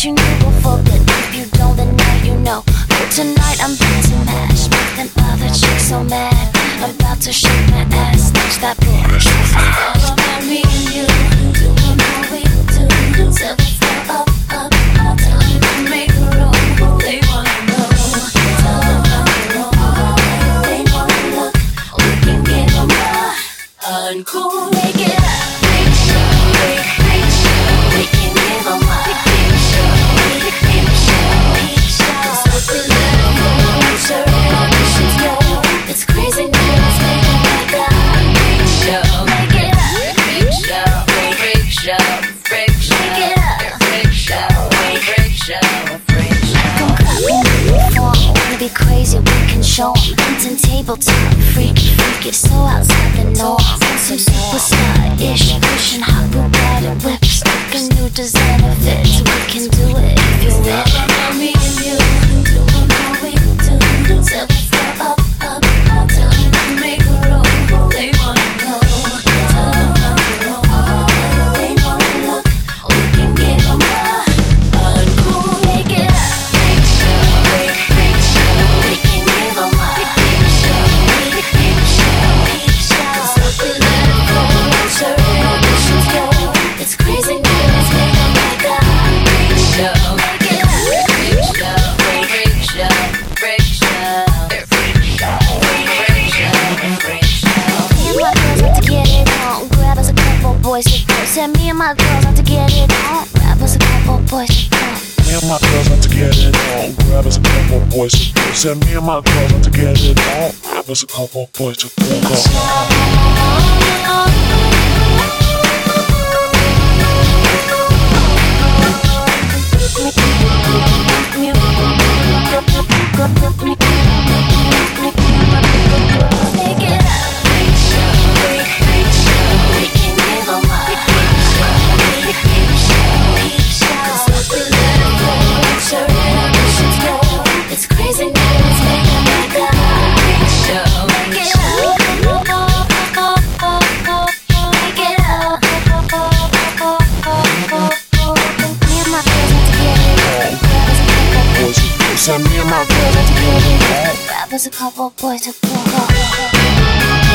that you knew before, but if you don't, then now you know. But tonight I'm about to mash, make them other chicks so mad. I'm about to shake my ass, snatch that bullshit. All about me and you, doing what we do. Till we flow up, up, up, till we can make a roll. They wanna know, tell them how we roll. They wanna look, we can give them a uncool. Make it up, make sure, make sure we can give them a big show, big show. Cause with the little girl, sure auditions go. It's crazy now, let's make it like a big show. Make it up, big show, big show, big show. Make it up, big show, big show, big show. Come clap when we perform. Wanna be crazy, we can show 'em. Dancing tabletop, freaky, freaky, so outside the norm. So superstar-ish, pushing hot Bugatti whips. Like a new designer fits, we can do it if you're with it. Me and you, doing what we do. Till we go up, up, up, till we can make a roll. They wanna know, tell them how we roll. They wanna look, we can give them a uncool. Make it up, make sure, make sure we can give them a big show, big show. Cause with the little girl, sure auditions go. It's crazy now, let's make them like a big show. Make it up, big show, big show, big show, big show, big show. Me and my girls like to get it on. Grab us a couple boys to go. Said me and my girls like to get it on. Grab us a couple boys to go. Me and my girls like to get it on. Grab us a couple boys to go. Said me and my girls like to get it on. Grab us a couple boys to Make it up, big show, big show. We can give 'em a big show, big show. Cause with the little girl, sure auditions go. It's crazy now, let's make it like a big show. Make it up, make it up. Me and my girls like to get it on. Grab us a couple boys to go. Send me and my girls like to get it on. Grab us a couple boys to go.